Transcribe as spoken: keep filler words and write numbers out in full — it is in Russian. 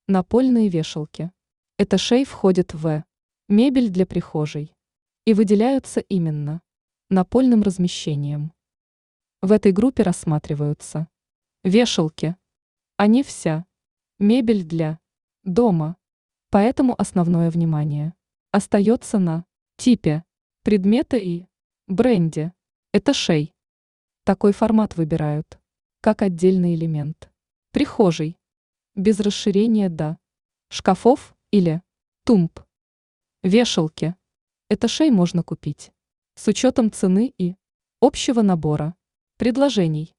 Напольные вешалки. Это шей входит в мебель для прихожей и выделяются именно напольным размещением. В этой группе рассматриваются вешалки, а не вся мебель для дома, поэтому основное внимание остается на типе предмета и бренде. Это шей. Такой формат выбирают как отдельный элемент прихожей, без расширения до шкафов или тумб. Вешалки. Это шей можно купить с учетом цены и общего набора предложений.